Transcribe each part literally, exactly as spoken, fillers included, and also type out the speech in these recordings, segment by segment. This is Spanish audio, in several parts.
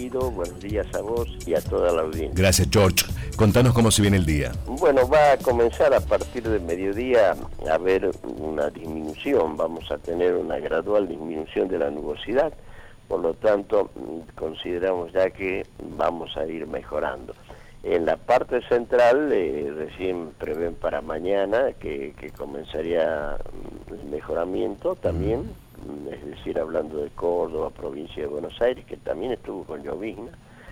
Guido, buenos días a vos y a toda la audiencia. Gracias, George. Contanos cómo se viene el día. Bueno, va a comenzar a partir del mediodía a haber una disminución, vamos a tener una gradual disminución de la nubosidad, por lo tanto consideramos ya que vamos a ir mejorando. En la parte central eh, recién prevén para mañana que, que comenzaría el mejoramiento también, es decir, hablando de Córdoba, provincia de Buenos Aires, que también estuvo con llovizna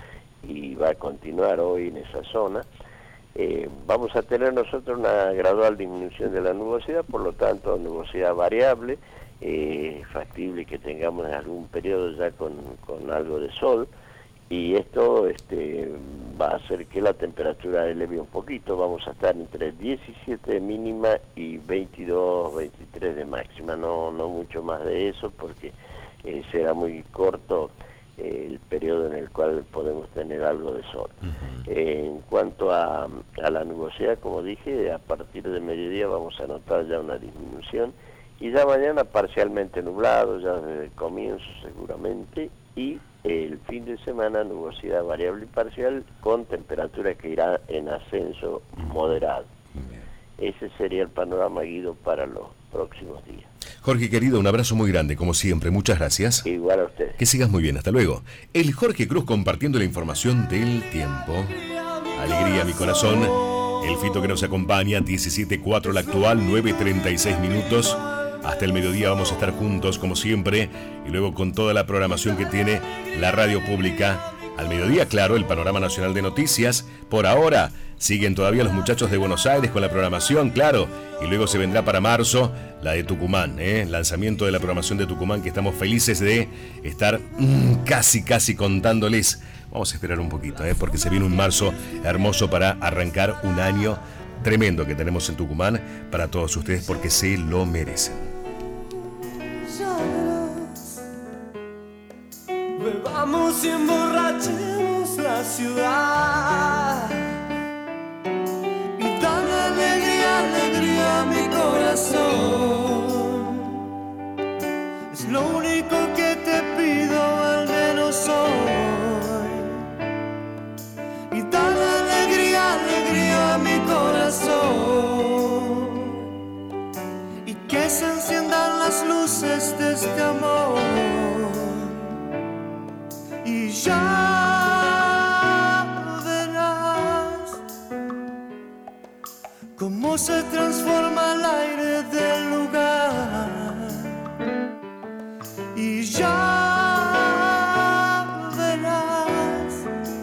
y va a continuar hoy en esa zona. Eh, vamos a tener nosotros una gradual disminución de la nubosidad, por lo tanto nubosidad variable, eh, factible que tengamos en algún periodo ya con, con algo de sol, y esto este, va a hacer que la temperatura eleve un poquito. Vamos a estar entre diecisiete de mínima y veintidós, veintitrés de máxima, no, no mucho más de eso, porque eh, será muy corto eh, el periodo en el cual podemos tener algo de sol. Uh-huh. Eh, en cuanto a, a la nubosidad, como dije, a partir de mediodía vamos a notar ya una disminución, y ya mañana parcialmente nublado, ya desde el comienzo seguramente, y el fin de semana nubosidad variable y parcial con temperatura que irá en ascenso moderado. Ese sería el panorama, Guido, para los próximos días. Jorge, querido, un abrazo muy grande, como siempre. Muchas gracias. Igual a ustedes. Que sigas muy bien. Hasta luego. El Jorge Cruz compartiendo la información del tiempo. Alegría, mi corazón. El Fito que nos acompaña, diecisiete cuatro la actual, nueve treinta y seis minutos. Hasta el mediodía vamos a estar juntos, como siempre, y luego con toda la programación que tiene la radio pública. Al mediodía, claro, el panorama nacional de noticias. Por ahora, siguen todavía los muchachos de Buenos Aires con la programación, claro. Y luego se vendrá para marzo la de Tucumán, ¿eh? Lanzamiento de la programación de Tucumán, que estamos felices de estar mmm, casi, casi contándoles. Vamos a esperar un poquito, ¿eh? Porque se viene un marzo hermoso para arrancar un año tremendo que tenemos en Tucumán para todos ustedes, porque se lo merecen. Bebamos y emborrachemos la ciudad y dale alegría, alegría a mi corazón. Es lo único que te pido, al menos hoy. Y dale alegría, alegría a mi corazón. Y que se enciendan las luces de este amor. Y ya verás cómo se transforma el aire del lugar. Y ya verás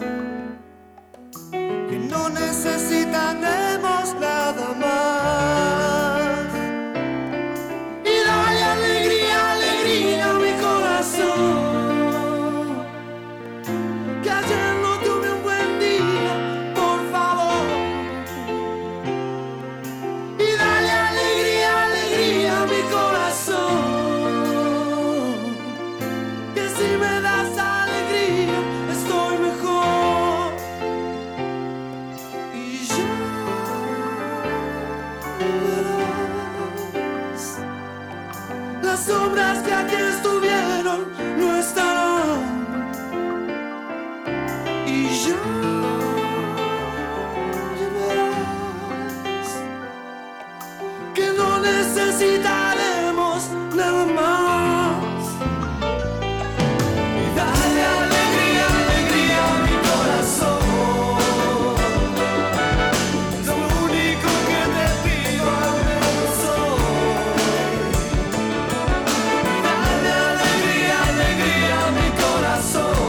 que no necesitaremos nada más. Y dale alegría, alegría a mi corazón. Las sombras que aquí estuvieron no estarán. Y ya